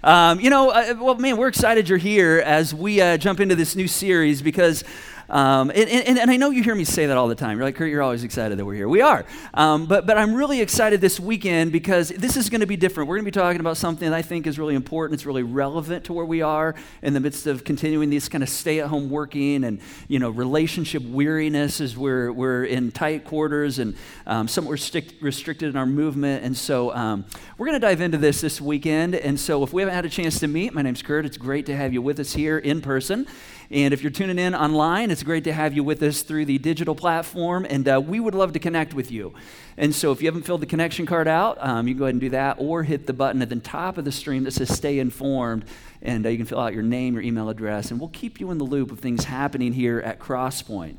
Well, man, we're excited you're here as we jump into this new series because, and I know you hear me say that all the time. You're like, Kurt, you're always excited that we're here. We are. But I'm really excited this weekend because this is going to be different. We're going to be talking about something that I think is really important. It's really relevant to where we are in the midst of continuing this kind of stay-at-home working and, relationship weariness as we're in tight quarters and somewhat restricted in our movement. And so we're going to dive into this weekend. And so if we haven't had a chance to meet, my name's Kurt. It's great to have you with us here in person. And if you're tuning in online, it's great to have you with us through the digital platform, and we would love to connect with you. And so if you haven't filled the connection card out, you can go ahead and do that, or hit the button at the top of the stream that says Stay Informed, and you can fill out your name, your email address, and we'll keep you in the loop of things happening here at Crosspoint.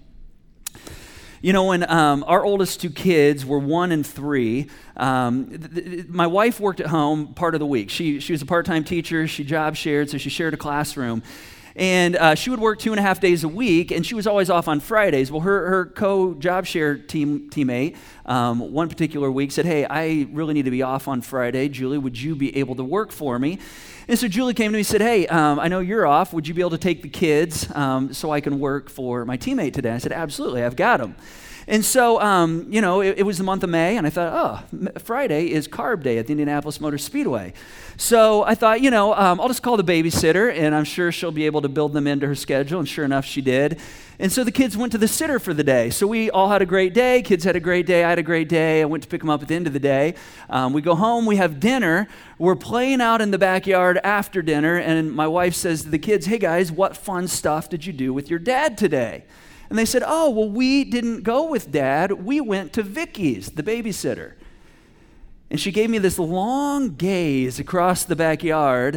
When our oldest two kids were 1 and 3, my wife worked at home part of the week. She was a part-time teacher. She job shared, so she shared a classroom. And she would work 2.5 days a week, and she was always off on Fridays. Well, her co-job share teammate, one particular week said, hey, I really need to be off on Friday. Julie, would you be able to work for me? And so Julie came to me and said, hey, I know you're off. Would you be able to take the kids so I can work for my teammate today? I said, absolutely, I've got them. And so, it was the month of May, and I thought, Friday is Carb Day at the Indianapolis Motor Speedway. So I thought, I'll just call the babysitter, and I'm sure she'll be able to build them into her schedule, and sure enough, she did. And so the kids went to the sitter for the day. So we all had a great day. Kids had a great day. I had a great day. I went to pick them up at the end of the day. We go home. We have dinner. We're playing out in the backyard after dinner, and my wife says to the kids, hey, guys, what fun stuff did you do with your dad today? And they said, oh, well, we didn't go with Dad. We went to Vicky's, the babysitter. And she gave me this long gaze across the backyard.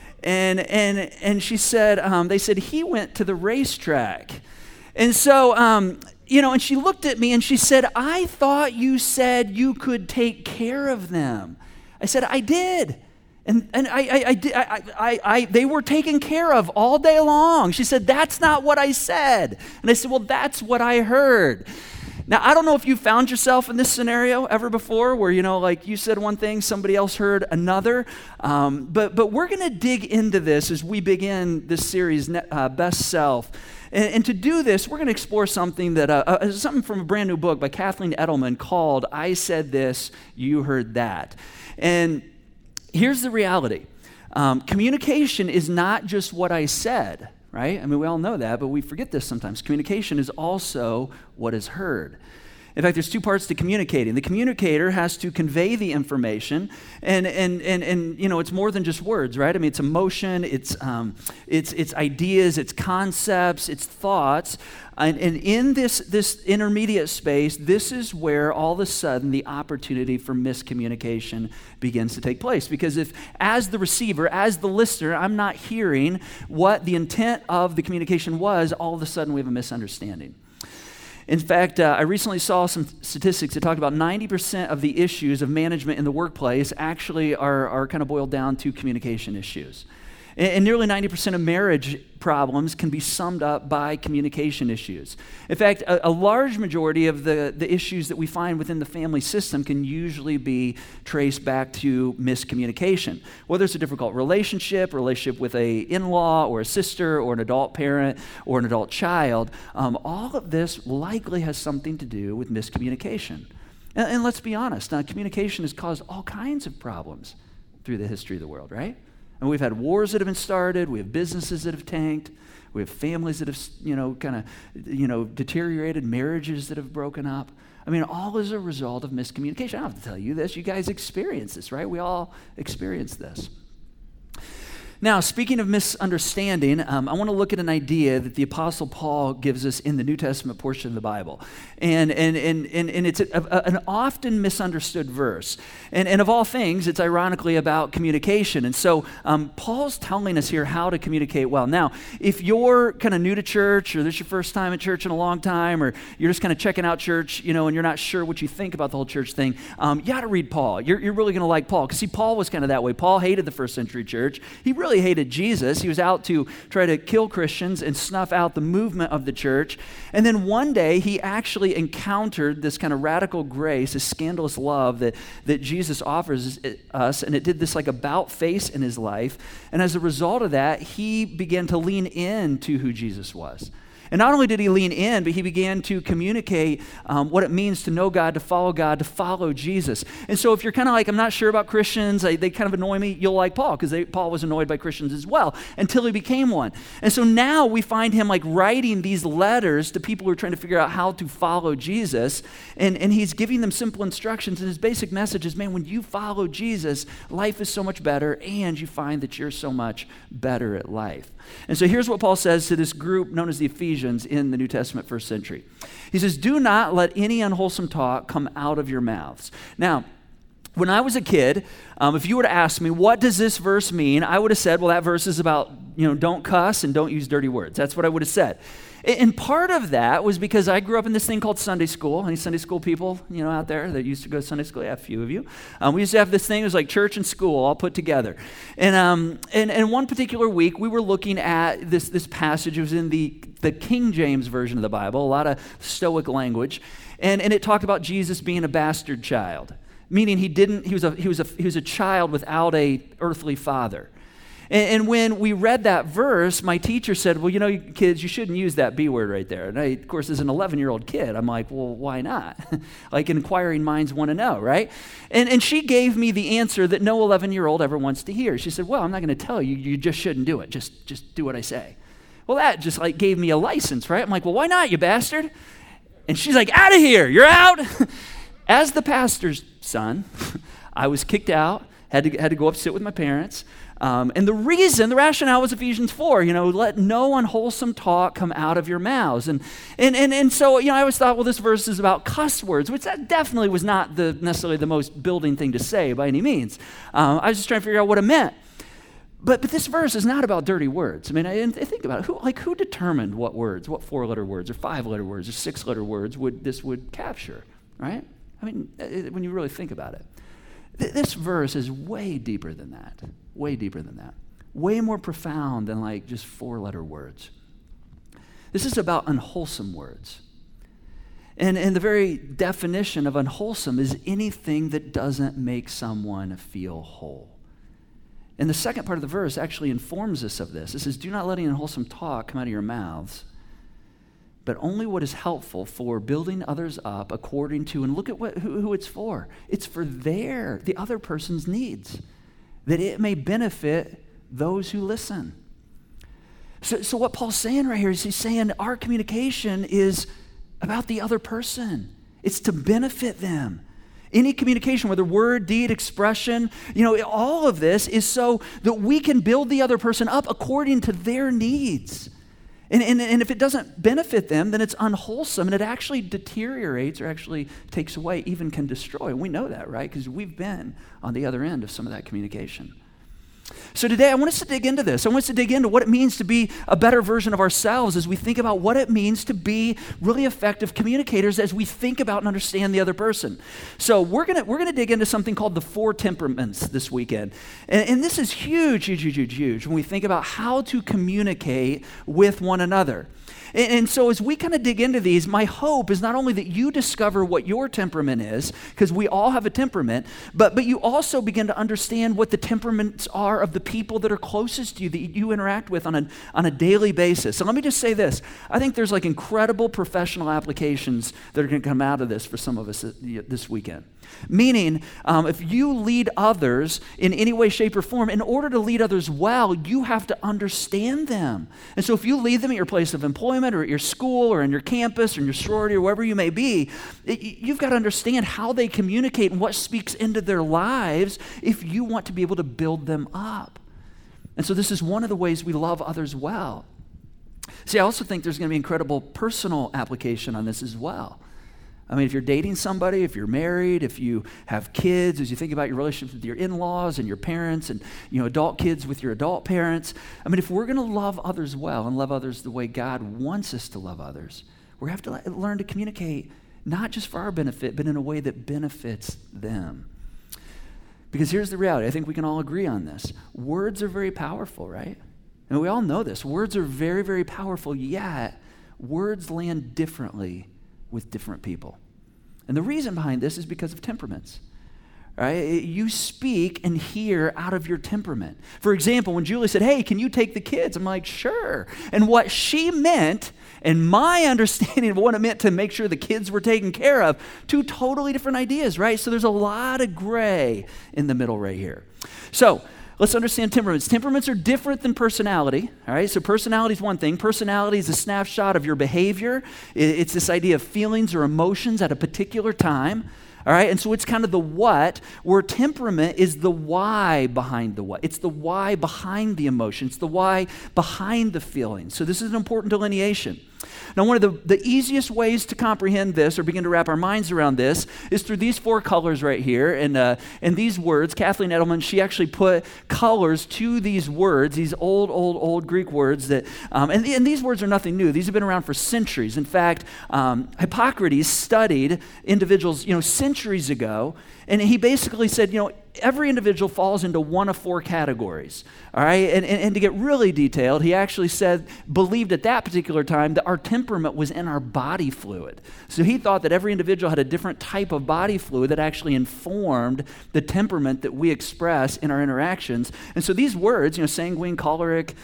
And she said, they said, he went to the racetrack. And so, and she looked at me and she said, I thought you said you could take care of them. I said, I did. And they were taken care of all day long. She said, that's not what I said. And I said, well, that's what I heard. Now, I don't know if you found yourself in this scenario ever before where, you said one thing, somebody else heard another. But we're going to dig into this as we begin this series, Best Self. And to do this, we're going to explore something something from a brand new book by Kathleen Edelman called I Said This, You Heard That. And here's the reality. Communication is not just what I said, right? I mean, we all know that, but we forget this sometimes. Communication is also what is heard. In fact, there's two parts to communicating. The communicator has to convey the information, and it's more than just words, right? I mean, it's emotion, it's ideas, it's concepts, it's thoughts, and in this intermediate space, this is where all of a sudden the opportunity for miscommunication begins to take place. Because if, as the receiver, as the listener, I'm not hearing what the intent of the communication was, all of a sudden we have a misunderstanding. In fact, I recently saw some statistics that talked about 90% of the issues of management in the workplace actually are kind of boiled down to communication issues. And nearly 90% of marriage problems can be summed up by communication issues. In fact, a large majority of the issues that we find within the family system can usually be traced back to miscommunication. Whether it's a difficult relationship with a in-law or a sister or an adult parent or an adult child, all of this likely has something to do with miscommunication. And let's be honest, communication has caused all kinds of problems through the history of the world, right? And we've had wars that have been started, we have businesses that have tanked, we have families that have, deteriorated, marriages that have broken up. I mean, all as a result of miscommunication. I don't have to tell you this. You guys experience this, right? We all experience this. Now, speaking of misunderstanding, I want to look at an idea that the Apostle Paul gives us in the New Testament portion of the Bible. And it's an often misunderstood verse. And of all things, it's ironically about communication. And so Paul's telling us here how to communicate well. Now, if you're kind of new to church, or this is your first time at church in a long time, or you're just kind of checking out church, and you're not sure what you think about the whole church thing, you got to read Paul. You're really going to like Paul. Because see, Paul was kind of that way. Paul hated the first century church. He really clearly hated Jesus. He was out to try to kill Christians and snuff out the movement of the church. And then one day, he actually encountered this kind of radical grace, this scandalous love that Jesus offers us, and it did this like about face in his life. And as a result of that, he began to lean into who Jesus was. And not only did he lean in, but he began to communicate what it means to know God, to follow Jesus. And so if you're kind of like, I'm not sure about Christians, they kind of annoy me, you'll like Paul, because Paul was annoyed by Christians as well, until he became one. And so now we find him like writing these letters to people who are trying to figure out how to follow Jesus, and he's giving them simple instructions, and his basic message is, man, when you follow Jesus, life is so much better, and you find that you're so much better at life. And so here's what Paul says to this group known as the Ephesians in the New Testament first century. He says, do not let any unwholesome talk come out of your mouths. Now, when I was a kid, if you were to ask me, what does this verse mean? I would have said, well, that verse is about, don't cuss and don't use dirty words. That's what I would have said. And part of that was because I grew up in this thing called Sunday school. Any Sunday school people, out there that used to go to Sunday school? Yeah, a few of you. We used to have this thing. It was like church and school all put together. And one particular week, we were looking at this passage. It was in the King James Version of the Bible, a lot of Stoic language. And it talked about Jesus being a bastard child, meaning he was a child without a earthly father. And when we read that verse, my teacher said, well, kids, you shouldn't use that B word right there. And I, of course, as an 11-year-old kid, I'm like, well, why not? Like inquiring minds want to know, right? And she gave me the answer that no 11-year-old ever wants to hear. She said, well, I'm not going to tell you. You just shouldn't do it. Just do what I say. Well, that just like gave me a license, right? I'm like, well, why not, you bastard? And she's like, out of here. You're out. As the pastor's son, I was kicked out, had to go up sit with my parents. And the rationale was Ephesians 4, let no unwholesome talk come out of your mouths. And so, I always thought, well, this verse is about cuss words, which that definitely was not necessarily the most building thing to say by any means. I was just trying to figure out what it meant. But this verse is not about dirty words. I mean, I think about it. Who determined what words, what 4-letter words or 5-letter words or 6-letter words would capture, right? I mean, when you really think about it. This verse is way deeper than that. Way deeper than that. Way more profound than like just 4-letter words. This is about unwholesome words. And the very definition of unwholesome is anything that doesn't make someone feel whole. And the second part of the verse actually informs us of this. It says, do not let any unwholesome talk come out of your mouths, but only what is helpful for building others up according to, and look at who it's for. It's for the other person's needs, that it may benefit those who listen. So what Paul's saying right here is he's saying our communication is about the other person. It's to benefit them. Any communication, whether word, deed, expression, all of this is so that we can build the other person up according to their needs. And if it doesn't benefit them, then it's unwholesome, and it actually deteriorates or actually takes away, even can destroy. And we know that, right? Because we've been on the other end of some of that communication. So today, I want us to dig into this. I want us to dig into what it means to be a better version of ourselves as we think about what it means to be really effective communicators as we think about and understand the other person. So we're gonna dig into something called the 4 temperaments this weekend. And this is huge when we think about how to communicate with one another. And so as we kind of dig into these, my hope is not only that you discover what your temperament is, because we all have a temperament, but you also begin to understand what the temperaments are of the people that are closest to you, that you interact with on a daily basis. So let me just say this. I think there's like incredible professional applications that are going to come out of this for some of us this weekend. Meaning, if you lead others in any way, shape, or form, in order to lead others well, you have to understand them. And so if you lead them at your place of employment or at your school or in your campus or in your sorority or wherever you may be, you've got to understand how they communicate and what speaks into their lives if you want to be able to build them up. And so this is one of the ways we love others well. See, I also think there's going to be incredible personal application on this as well. I mean, if you're dating somebody, if you're married, if you have kids, as you think about your relationships with your in-laws and your parents and, adult kids with your adult parents. I mean, if we're going to love others well and love others the way God wants us to love others, we have to learn to communicate not just for our benefit, but in a way that benefits them. Because here's the reality. I think we can all agree on this. Words are very powerful, right? And we all know this. Words are very, very powerful, yet words land differently with different people. And the reason behind this is because of temperaments. Right? You speak and hear out of your temperament. For example, when Julie said, hey, can you take the kids? I'm like, sure. And what she meant, and my understanding of what it meant to make sure the kids were taken care of, two totally different ideas, right? So there's a lot of gray in the middle right here. So let's understand temperaments. Temperaments are different than personality, all right? So personality is one thing. Personality is a snapshot of your behavior. It's this idea of feelings or emotions at a particular time. All right, and so it's kind of the what, where temperament is the why behind the what. It's the why behind the emotion. It's the why behind the feeling. So this is an important delineation. Now, one of the easiest ways to comprehend this or begin to wrap our minds around this is through these four colors right here. And these words, Kathleen Edelman, she actually put colors to these words, these old Greek words that, and these words are nothing new. These have been around for centuries. In fact, Hippocrates studied individuals, centuries ago, and he basically said, every individual falls into one of four categories, all right? And to get really detailed, he actually believed at that particular time that our temperament was in our body fluid. So he thought that every individual had a different type of body fluid that actually informed the temperament that we express in our interactions. And so these words, sanguine, choleric,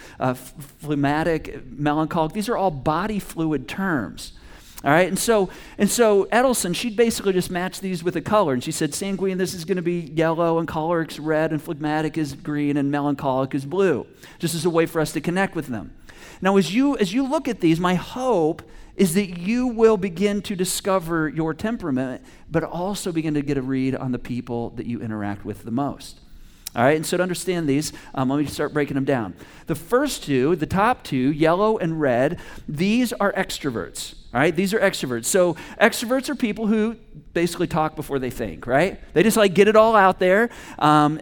phlegmatic, melancholic, these are all body fluid terms. All right, and so Edelson, she basically just matched these with a color, and she said sanguine, this is going to be yellow, and choleric's red, and phlegmatic is green, and melancholic is blue, just as a way for us to connect with them. Now, as you look at these, my hope is that you will begin to discover your temperament, but also begin to get a read on the people that you interact with the most. All right, and so to understand these, let me start breaking them down. The first two, the top two, yellow and red, these are extroverts. All right, these are extroverts. So extroverts are people who basically talk before they think, right? They just get it all out there. And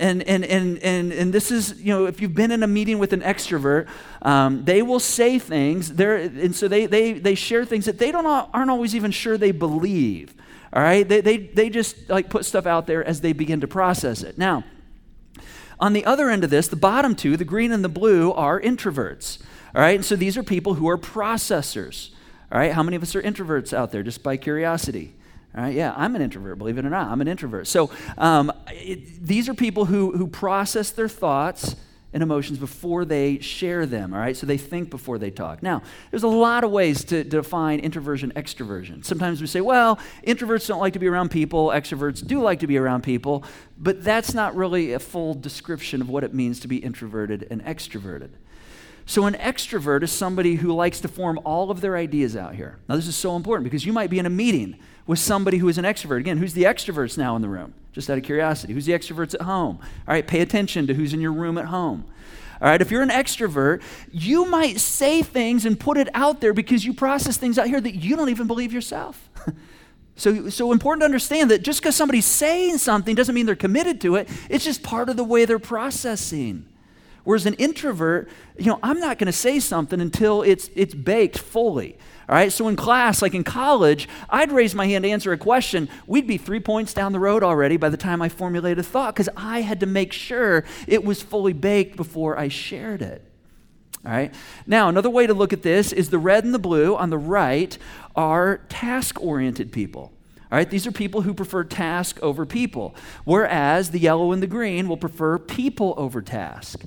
this is, if you've been in a meeting with an extrovert, they will say things there, and so they share things that they aren't always even sure they believe. All right, they just put stuff out there as they begin to process it. Now, on the other end of this, the bottom two, the green and the blue, are introverts. All right, and so these are people who are processors. All right, how many of us are introverts out there, just by curiosity? All right, yeah, I'm an introvert, believe it or not, I'm an introvert. So these are people who process their thoughts and emotions before they share them, all right? So they think before they talk. Now, there's a lot of ways to define introversion, extroversion. Sometimes we say, well, introverts don't like to be around people, extroverts do like to be around people, but that's not really a full description of what it means to be introverted and extroverted. So an extrovert is somebody who likes to form all of their ideas out here. Now, this is so important because you might be in a meeting with somebody who is an extrovert. Again, who's the extroverts now in the room? Just out of curiosity. Who's the extroverts at home? All right, pay attention to who's in your room at home. All right, if you're an extrovert, you might say things and put it out there because you process things out here that you don't even believe yourself. So important to understand that just because somebody's saying something doesn't mean they're committed to it. It's just part of the way they're processing. Whereas an introvert, I'm not going to say something until it's baked fully. All right, so in class, like in college, I'd raise my hand to answer a question. We'd be 3 points down the road already by the time I formulated a thought because I had to make sure it was fully baked before I shared it. All right, now another way to look at this is the red and the blue on the right are task-oriented people. All right, these are people who prefer task over people, whereas the yellow and the green will prefer people over task.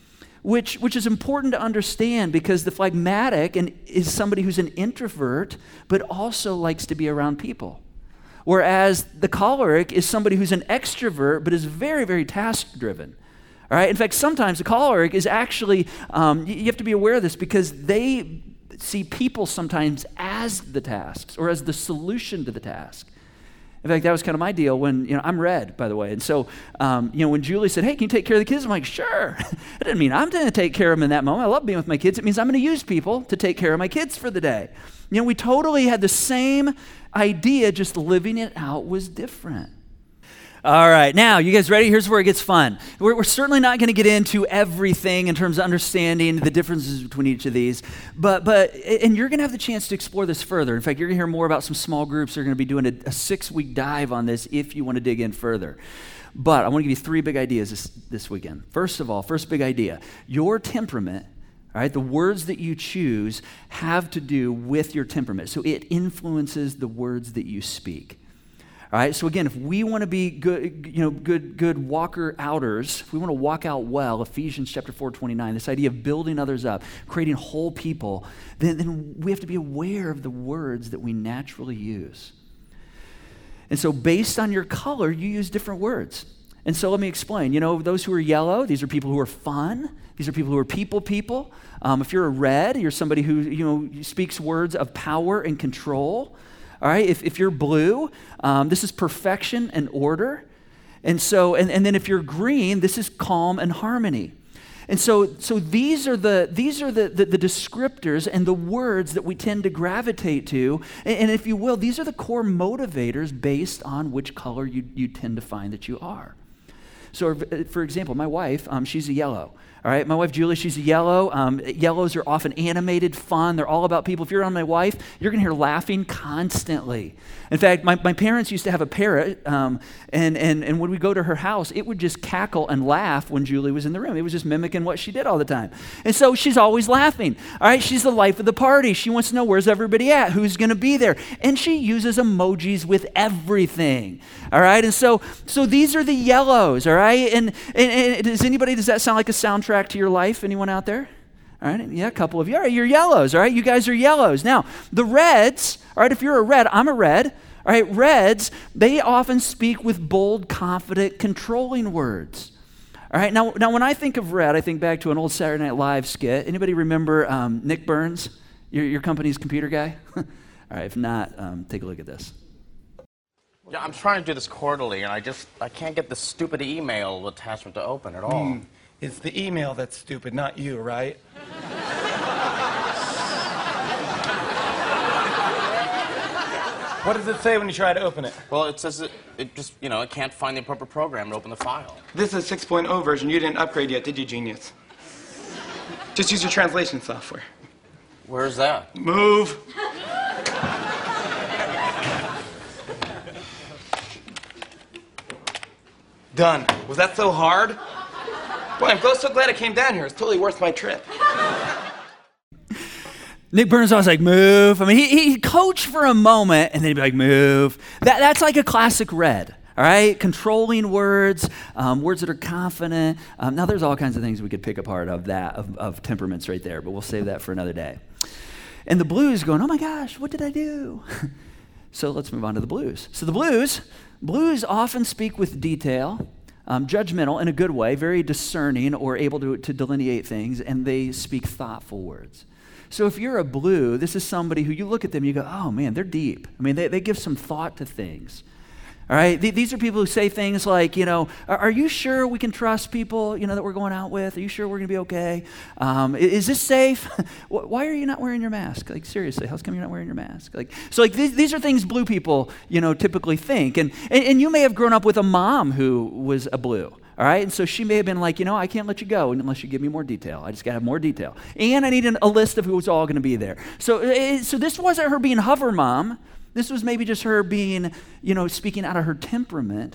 Which is important to understand because the phlegmatic is somebody who's an introvert but also likes to be around people. Whereas the choleric is somebody who's an extrovert but is very, very task-driven. All right. In fact, sometimes the choleric is actually, you have to be aware of this because they see people sometimes as the tasks or as the solution to the task. In fact, that was kind of my deal when, I'm red, by the way. And so, when Julie said, hey, can you take care of the kids? I'm like, sure. It didn't mean I'm going to take care of them in that moment. I love being with my kids. It means I'm going to use people to take care of my kids for the day. We totally had the same idea, just living it out was different. All right, now, you guys ready? Here's where it gets fun. We're certainly not going to get into everything in terms of understanding the differences between each of these, but you're going to have the chance to explore this further. In fact, you're going to hear more about some small groups that are going to be doing a 6-week dive on this if you want to dig in further. But I want to give you 3 big ideas this weekend. First of all, first big idea, your temperament, all right, the words that you choose have to do with your temperament. So it influences the words that you speak. All right, so again, if we want to be good walker outers, if we want to walk out well, Ephesians chapter 4:29, this idea of building others up, creating whole people, then we have to be aware of the words that we naturally use. And so based on your color, you use different words. And so let me explain. Those who are yellow, these are people who are fun. These are people who are people. If you're a red, you're somebody who speaks words of power and control. All right, if you're blue, this is perfection and order. And so, and then if you're green, this is calm and harmony. And so these are the descriptors and the words that we tend to gravitate to. And if you will, these are the core motivators based on which color you tend to find that you are. So for example, my wife, she's a yellow. All right, my wife Julie, she's a yellow. Yellows are often animated, fun. They're all about people. If you're around my wife, you're going to hear laughing constantly. In fact, my parents used to have a parrot, and when we go to her house, it would just cackle and laugh when Julie was in the room. It was just mimicking what she did all the time. And so she's always laughing. All right, she's the life of the party. She wants to know, where's everybody at? Who's going to be there? And she uses emojis with everything. All right, and so these are the yellows, all right? And does that sound like a soundtrack to your life? Anyone out there? All right, yeah, a couple of you. All right, you're yellows, all right? You guys are yellows. Now, the reds, all right, if you're a red, I'm a red. All right, reds, they often speak with bold, confident, controlling words. All right, now when I think of red, I think back to an old Saturday Night Live skit. Anybody remember Nick Burns, your company's computer guy? All right, if not, take a look at this. Yeah, I'm trying to do this quarterly, and I can't get the stupid email attachment to open at all. It's the email that's stupid, not you, right? What does it say when you try to open it? Well, it says it just, it can't find the appropriate program to open the file. This is a 6.0 version. You didn't upgrade yet, did you, genius? Just use your translation software. Where's that? Move. Done. Was that so hard? Boy, I'm so glad I came down here. It's totally worth my trip. Nick Burns was like, move. I mean, he'd coach for a moment, and then he'd be like, move. That's like a classic red, all right? Controlling words, words that are confident. Now, there's all kinds of things we could pick apart of temperaments right there, but we'll save that for another day. And the blues going, oh my gosh, what did I do? So let's move on to the blues. So the blues often speak with detail, judgmental in a good way, very discerning or able to delineate things, and they speak thoughtful words. So if you're a blue, this is somebody who you look at them and you go, oh man, they're deep. I mean, they give some thought to things. All right, these are people who say things like, are you sure we can trust people, that we're going out with? Are you sure we're going to be okay? Is this safe? Why are you not wearing your mask? Like, seriously, how come you're not wearing your mask? These are things blue people, typically think. And you may have grown up with a mom who was a blue. All right, and so she may have been like, I can't let you go unless you give me more detail. I just got to have more detail. And I need a list of who's all going to be there. So this wasn't her being hover mom. This was maybe just her being, speaking out of her temperament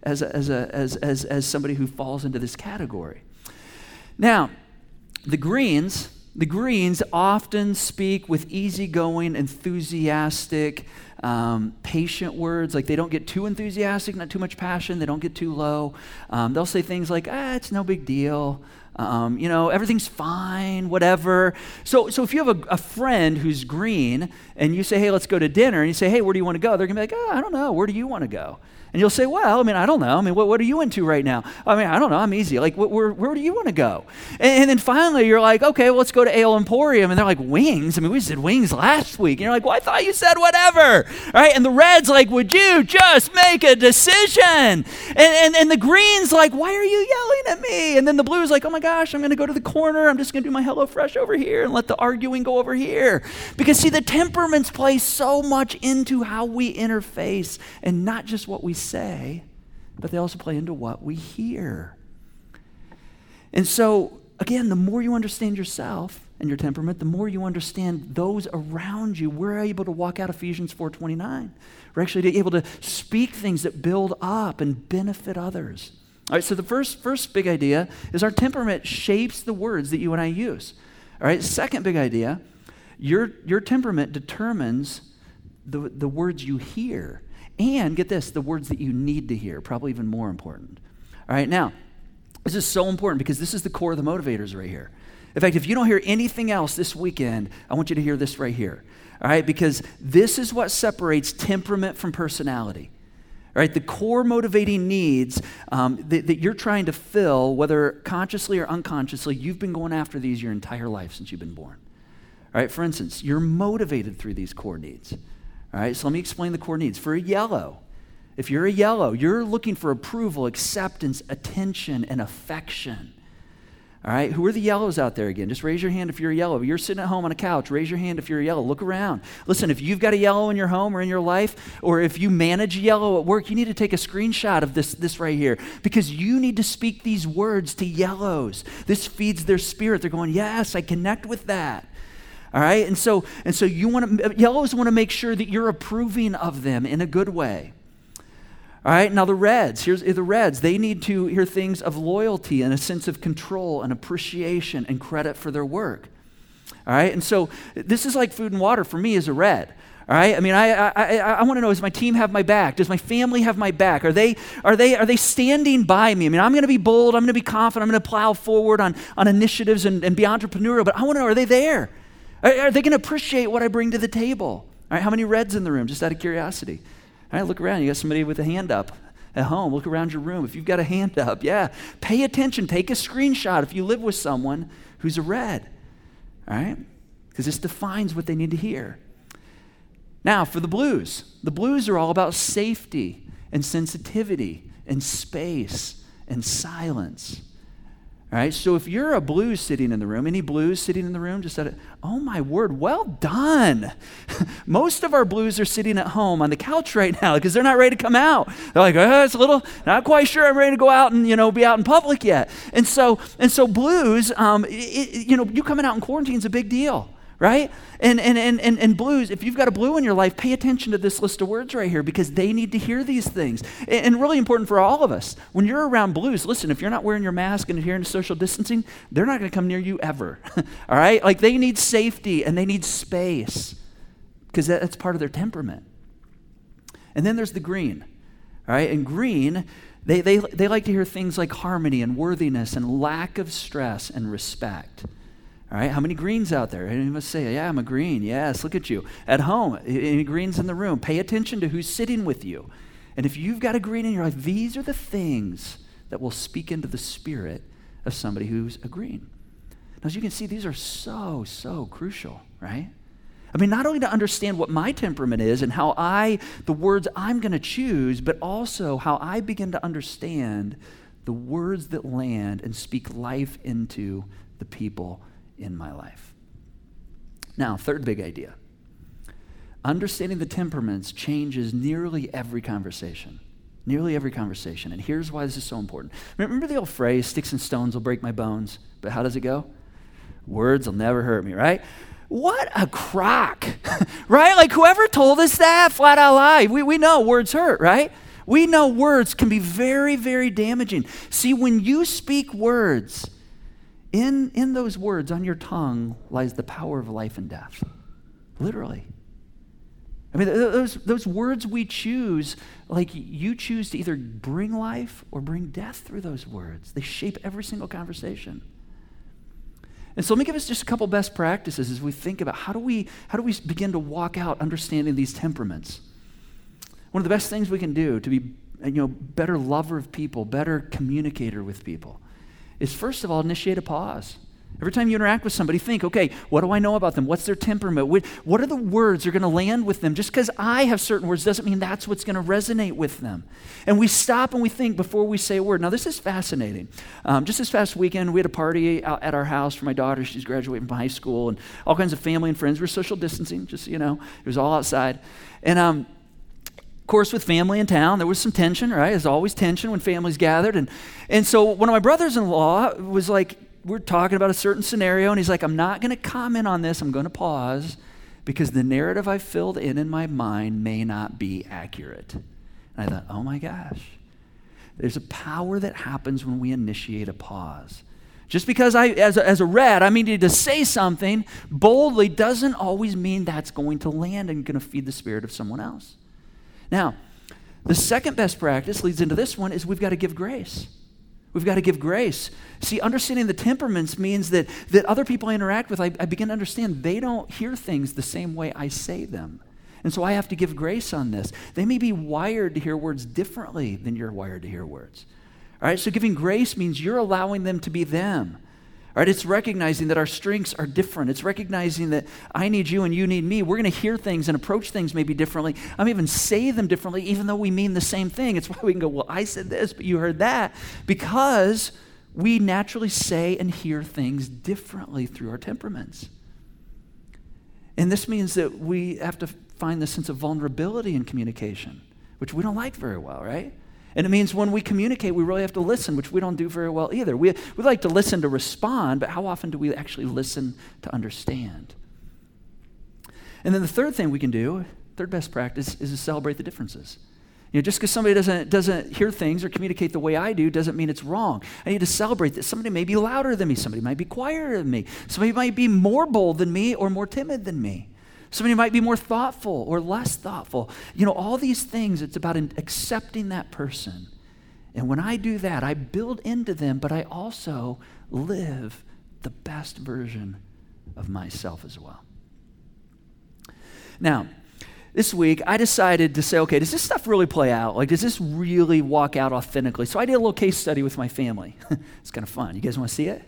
as somebody who falls into this category. Now, the greens often speak with easygoing, enthusiastic, patient words. Like, they don't get too enthusiastic, not too much passion. They don't get too low. They'll say things like, it's no big deal. Everything's fine, whatever. So if you have a friend who's green and you say, hey, let's go to dinner, and you say, hey, where do you want to go? They're going to be like, I don't know. Where do you want to go? And you'll say, well, I don't know. What are you into right now? I don't know. I'm easy. Like, where do you want to go? And then finally you're like, okay, well, let's go to Ale Emporium. And they're like, wings? We said wings last week. And you're like, well, I thought you said whatever. Right? And the red's like, would you just make a decision? And the green's like, why are you yelling at me? And then the blue's like, oh my gosh, I'm going to go to the corner. I'm just going to do my HelloFresh over here and let the arguing go over here. Because see, the temperaments play so much into how we interface, and not just what we say, but they also play into what we hear. And so, again, the more you understand yourself, and your temperament, the more you understand those around you. We're able to walk out Ephesians 4:29. We're actually able to speak things that build up and benefit others. All right, so the first big idea is our temperament shapes the words that you and I use. All right, second big idea, your temperament determines the words you hear. And get this, the words that you need to hear, probably even more important. All right, now, this is so important because this is the core of the motivators right here. In fact, if you don't hear anything else this weekend, I want you to hear this right here. All right, because this is what separates temperament from personality. All right, the core motivating needs that you're trying to fill, whether consciously or unconsciously, you've been going after these your entire life since you've been born. All right, for instance, you're motivated through these core needs. All right, so let me explain the core needs. For a yellow, if you're a yellow, you're looking for approval, acceptance, attention, and affection. All right, who are the yellows out there again? Just raise your hand if you're a yellow. If you're sitting at home on a couch, raise your hand if you're a yellow. Look around. Listen, if you've got a yellow in your home or in your life, or if you manage yellow at work, you need to take a screenshot of this right here, because you need to speak these words to yellows. This feeds their spirit. They're going, yes, I connect with that. All right, and so yellows want to make sure that you're approving of them in a good way. All right, now the reds, here's the reds. They need to hear things of loyalty and a sense of control and appreciation and credit for their work. All right, and so this is like food and water for me as a red. All right, I mean, I want to know, does my team have my back? Does my family have my back? Are they standing by me? I mean, I'm going to be bold. I'm going to be confident. I'm going to plow forward on initiatives and be entrepreneurial. But I want to know, are they there? Are they going to appreciate what I bring to the table? All right, how many reds in the room? Just out of curiosity. All right, look around. You got somebody with a hand up at home. Look around your room. If you've got a hand up, yeah, pay attention. Take a screenshot if you live with someone who's a red. All right, because this defines what they need to hear. Now, for the blues are all about safety and sensitivity and space and silence. All right, so if you're a blues sitting in the room, any blues sitting in the room, just said it, oh my word, well done. Most of our blues are sitting at home on the couch right now because they're not ready to come out. They're like, it's a little, not quite sure I'm ready to go out and, be out in public yet. And so blues, you coming out in quarantine is a big deal. Right? And blues, if you've got a blue in your life, pay attention to this list of words right here because they need to hear these things. And really important for all of us. When you're around blues, listen, if you're not wearing your mask and adhering to social distancing, they're not going to come near you ever. All right? Like they need safety and they need space because that's part of their temperament. And then there's the green. All right? And green, they like to hear things like harmony and worthiness and lack of stress and respect. All right, how many greens out there? And you must say, yeah, I'm a green. Yes, look at you. At home, any greens in the room? Pay attention to who's sitting with you. And if you've got a green in your life, these are the things that will speak into the spirit of somebody who's a green. Now, as you can see, these are so, so crucial, right? I mean, not only to understand what my temperament is and the words I'm going to choose, but also how I begin to understand the words that land and speak life into the people in my life. Now, third big idea. Understanding the temperaments changes nearly every conversation. Nearly every conversation. And here's why this is so important. Remember the old phrase, sticks and stones will break my bones, but how does it go? Words will never hurt me, right? What a crock, right? Like whoever told us that, flat out lie. We know words hurt, right? We know words can be very, very damaging. See, when you speak words, in those words on your tongue lies the power of life and death. Literally. I mean, those words we choose, like you choose to either bring life or bring death through those words. They shape every single conversation. And so let me give us just a couple best practices as we think about how do we begin to walk out understanding these temperaments. One of the best things we can do to be better lover of people, better communicator with people, is first of all, initiate a pause. Every time you interact with somebody, think, okay, what do I know about them? What's their temperament? What are the words that are going to land with them? Just because I have certain words doesn't mean that's what's going to resonate with them. And we stop and we think before we say a word. Now, this is fascinating. Just this past weekend, we had a party out at our house for my daughter. She's graduating from high school, and all kinds of family and friends. We're social distancing, just, it was all outside. And of course, with family in town, there was some tension, right? There's always tension when families gathered. And so one of my brothers-in-law was like, we're talking about a certain scenario, and he's like, I'm not going to comment on this. I'm going to pause because the narrative I filled in my mind may not be accurate. And I thought, oh my gosh, there's a power that happens when we initiate a pause. Just because as a red, I needed to say something boldly doesn't always mean that's going to land and going to feed the spirit of someone else. Now, the second best practice leads into this one is we've got to give grace. We've got to give grace. See, understanding the temperaments means that other people I interact with, I begin to understand they don't hear things the same way I say them. And so I have to give grace on this. They may be wired to hear words differently than you're wired to hear words. All right, so giving grace means you're allowing them to be them. All right, it's recognizing that our strengths are different. It's recognizing that I need you and you need me. We're going to hear things and approach things maybe differently. I may even say them differently, even though we mean the same thing. It's why we can go, well, I said this, but you heard that, because we naturally say and hear things differently through our temperaments. And this means that we have to find the sense of vulnerability in communication, which we don't like very well, right? And it means when we communicate, we really have to listen, which we don't do very well either. We like to listen to respond, but how often do we actually listen to understand? And then the third thing we can do, third best practice, is to celebrate the differences. Just because somebody doesn't hear things or communicate the way I do doesn't mean it's wrong. I need to celebrate that somebody may be louder than me, somebody might be quieter than me, somebody might be more bold than me or more timid than me. Somebody might be more thoughtful or less thoughtful. All these things, it's about accepting that person. And when I do that, I build into them, but I also live the best version of myself as well. Now, this week, I decided to say, okay, does this stuff really play out? Like, does this really walk out authentically? So I did a little case study with my family. It's kind of fun. You guys want to see it?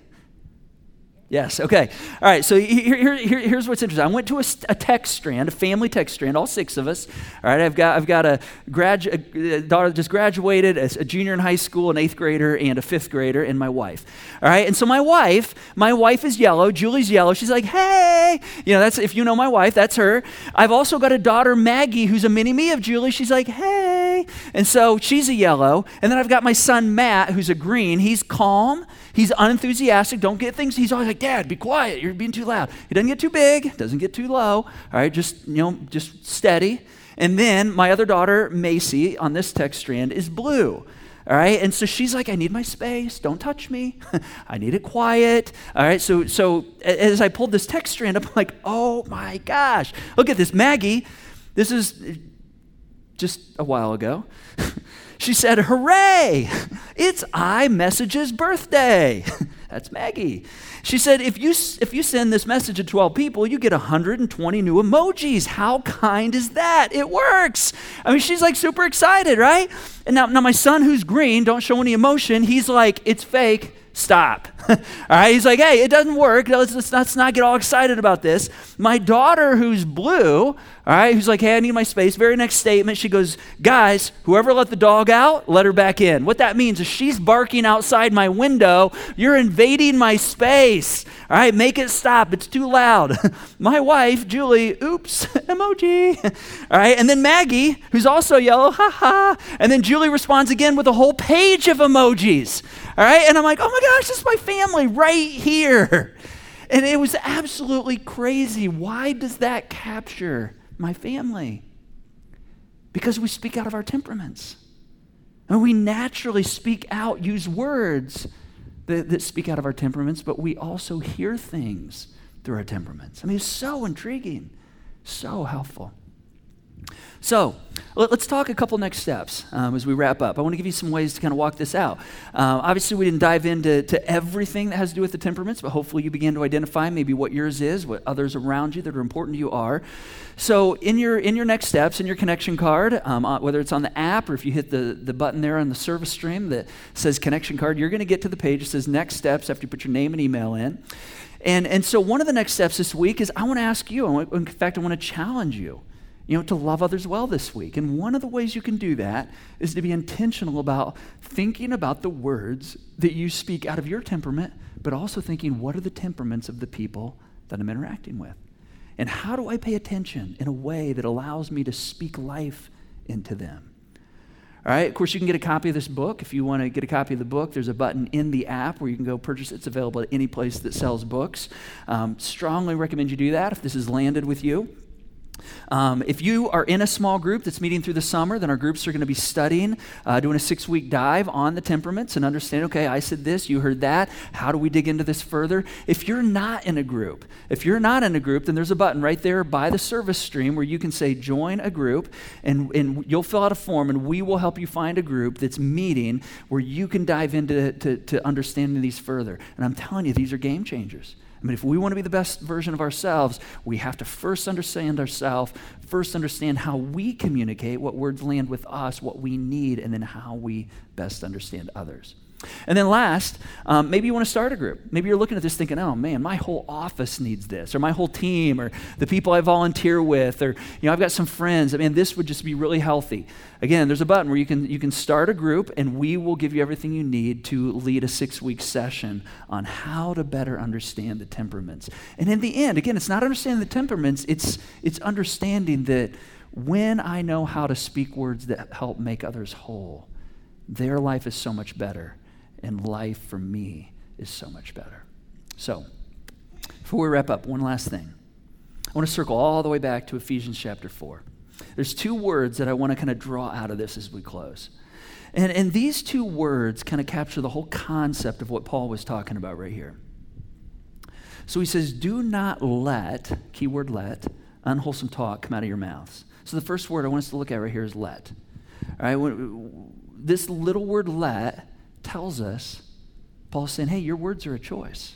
Yes, okay. All right, so here's what's interesting. I went to a text strand, a family text strand, all 6 of us. All right, I've got a daughter that just graduated, a junior in high school, an 8th grader, and a 5th grader, and my wife. All right, and so my wife is yellow, Julie's yellow. She's like, hey, that's, if you know my wife, that's her. I've also got a daughter, Maggie, who's a mini-me of Julie. She's like, hey, and so she's a yellow. And then I've got my son, Matt, who's a green. He's calm. He's unenthusiastic. Don't get things. He's always like, Dad, be quiet. You're being too loud. He doesn't get too big. Doesn't get too low. All right, just steady. And then my other daughter, Macy, on this text strand is blue. All right, and so she's like, I need my space. Don't touch me. I need it quiet. All right, so as I pulled this text strand up, I'm like, oh my gosh. Look at this. Maggie, this is just a while ago. She said, hooray, it's iMessage's birthday. That's Maggie. She said, if you send this message to 12 people, you get 120 new emojis. How kind is that? It works. I mean, she's like super excited, right? And now my son, who's green, don't show any emotion. He's like, it's fake. Stop. All right, he's like, hey, it doesn't work. Let's not get all excited about this. My daughter, who's blue, all right, who's like, hey, I need my space. Very next statement, she goes, guys, whoever let the dog out, let her back in. What that means is she's barking outside my window. You're invading my space. All right, make it stop. It's too loud. My wife, Julie, oops, emoji. All right, and then Maggie, who's also yellow, ha. And then Julie responds again with a whole page of emojis. All right, and I'm like, oh my gosh, this is my family right here. And it was absolutely crazy. Why does that capture my family? Because we speak out of our temperaments. And we naturally speak out, use words that speak out of our temperaments, but we also hear things through our temperaments. I mean, it's so intriguing, so helpful. So let's talk a couple next steps as we wrap up. I want to give you some ways to kind of walk this out. Obviously, we didn't dive into everything that has to do with the temperaments, but hopefully you begin to identify maybe what yours is, what others around you that are important to you are. So in your next steps, in your connection card, whether it's on the app or if you hit the button there on the service stream that says connection card, you're going to get to the page that says next steps after you put your name and email in. And so one of the next steps this week is I want to ask you, in fact, I want to challenge you, to love others well this week. And one of the ways you can do that is to be intentional about thinking about the words that you speak out of your temperament, but also thinking, what are the temperaments of the people that I'm interacting with? And how do I pay attention in a way that allows me to speak life into them? All right, of course, you can get a copy of this book. If you want to get a copy of the book, there's a button in the app where you can go purchase it. It's available at any place that sells books. Strongly recommend you do that if this has landed with you. If you are in a small group that's meeting through the summer, then our groups are going to be studying, doing a 6-week dive on the temperaments and understand, okay, I said this, you heard that. How do we dig into this further? If you're not in a group, then there's a button right there by the service stream where you can say join a group, and you'll fill out a form, and we will help you find a group that's meeting where you can dive into to understanding these further. And I'm telling you, these are game changers. I mean, if we want to be the best version of ourselves, we have to first understand ourselves, first understand how we communicate, what words land with us, what we need, and then how we best understand others. And then last, maybe you want to start a group. Maybe you're looking at this thinking, oh man, my whole office needs this, or my whole team, or the people I volunteer with, or I've got some friends. I mean, this would just be really healthy. Again, there's a button where you can start a group, and we will give you everything you need to lead a 6-week session on how to better understand the temperaments. And in the end, again, it's not understanding the temperaments, it's understanding that when I know how to speak words that help make others whole, their life is so much better, and life for me is so much better. So, before we wrap up, one last thing. I want to circle all the way back to Ephesians chapter 4. There's 2 words that I want to kind of draw out of this as we close. And these 2 words kind of capture the whole concept of what Paul was talking about right here. So he says, do not let, keyword let, unwholesome talk come out of your mouths. So the first word I want us to look at right here is let. All right, this little word let tells us, Paul's saying, hey, your words are a choice.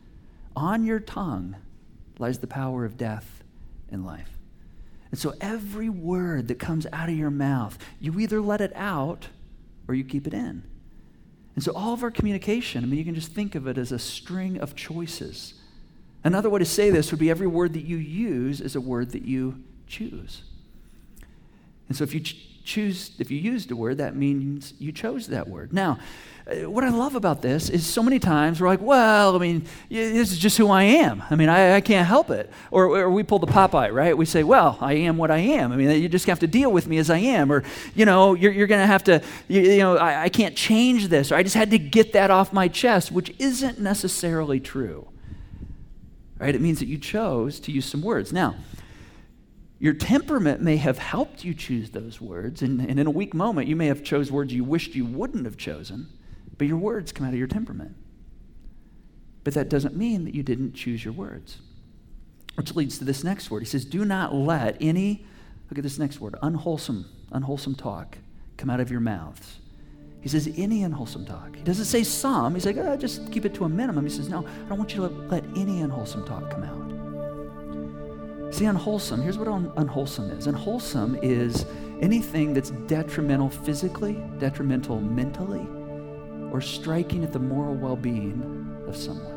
On your tongue lies the power of death and life. And so every word that comes out of your mouth, you either let it out or you keep it in. And so all of our communication, I mean, you can just think of it as a string of choices. Another way to say this would be every word that you use is a word that you choose. And so if you used a word, that means you chose that word. Now, what I love about this is so many times we're like, well, I mean, this is just who I am. I mean, I can't help it. Or we pull the Popeye, right? We say, well, I am what I am. I mean, you just have to deal with me as I am. Or, you're going to have to, I can't change this. Or I just had to get that off my chest, which isn't necessarily true. Right? It means that you chose to use some words. Now, your temperament may have helped you choose those words, and in a weak moment, you may have chose words you wished you wouldn't have chosen, but your words come out of your temperament. But that doesn't mean that you didn't choose your words, which leads to this next word. He says, do not let any, look at this next word, unwholesome talk come out of your mouths. He says, any unwholesome talk. He doesn't say some. He's like, just keep it to a minimum. He says, no, I don't want you to let any unwholesome talk come out. See, unwholesome, here's what unwholesome is. Unwholesome is anything that's detrimental physically, detrimental mentally, or striking at the moral well-being of someone.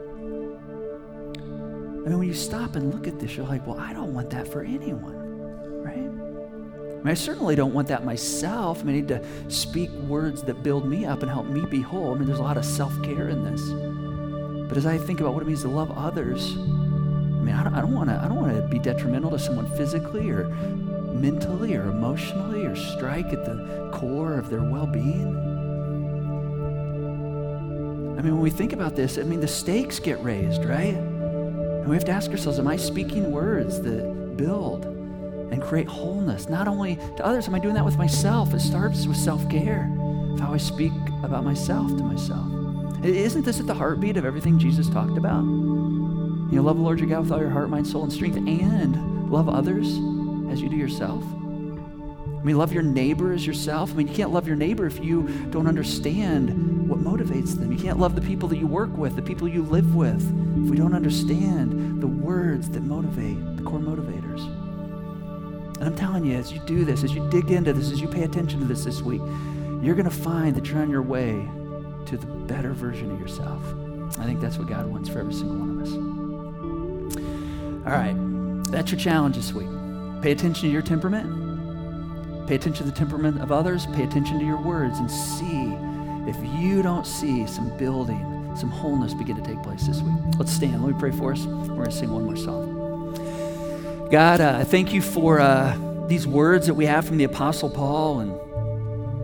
I mean, when you stop and look at this, you're like, well, I don't want that for anyone, right? I mean, I certainly don't want that myself. I mean, I need to speak words that build me up and help me be whole. I mean, there's a lot of self-care in this. But as I think about what it means to love others, I mean, I don't want to be detrimental to someone physically or mentally or emotionally or strike at the core of their well-being. I mean, when we think about this, I mean, the stakes get raised, right? And we have to ask ourselves, am I speaking words that build and create wholeness, not only to others, am I doing that with myself? It starts with self-care, of how I speak about myself to myself. Isn't this at the heartbeat of everything Jesus talked about? Love the Lord your God with all your heart, mind, soul, and strength, and love others as you do yourself. I mean, love your neighbor as yourself. I mean, you can't love your neighbor if you don't understand what motivates them. You can't love the people that you work with, the people you live with, if we don't understand the words that motivate, the core motivators. And I'm telling you, as you do this, as you dig into this, as you pay attention to this week, you're going to find that you're on your way to the better version of yourself. I think that's what God wants for every single one of us. All right, that's your challenge this week. Pay attention to your temperament. Pay attention to the temperament of others. Pay attention to your words and see if you don't see some building, some wholeness begin to take place this week. Let's stand. Let me pray for us. We're going to sing one more song. God, I thank you for these words that we have from the Apostle Paul. And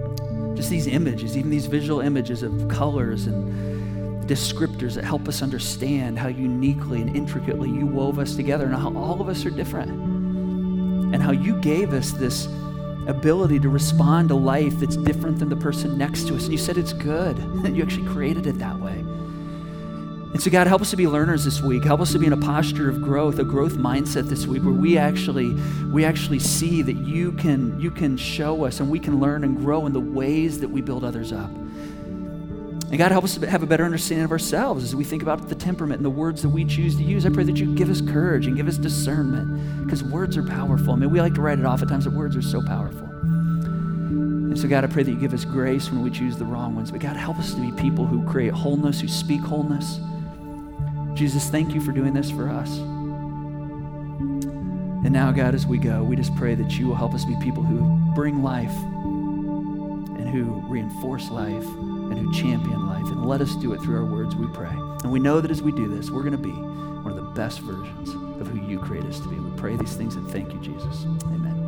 just these images, even these visual images of colors and descriptors that help us understand how uniquely and intricately you wove us together and how all of us are different. And how you gave us this ability to respond to life that's different than the person next to us. And you said it's good. You actually created it that way. And so God, help us to be learners this week. Help us to be in a posture of growth, a growth mindset this week where we actually see that you can show us and we can learn and grow in the ways that we build others up. And God, help us to have a better understanding of ourselves as we think about the temperament and the words that we choose to use. I pray that you give us courage and give us discernment, because words are powerful. I mean, we like to write it off at times, but words are so powerful. And so God, I pray that you give us grace when we choose the wrong ones. But God, help us to be people who create wholeness, who speak wholeness. Jesus, thank you for doing this for us. And now, God, as we go, we just pray that you will help us be people who bring life and who reinforce life and who champion life. And let us do it through our words, we pray. And we know that as we do this, we're going to be one of the best versions of who you create us to be. We pray these things and thank you, Jesus. Amen.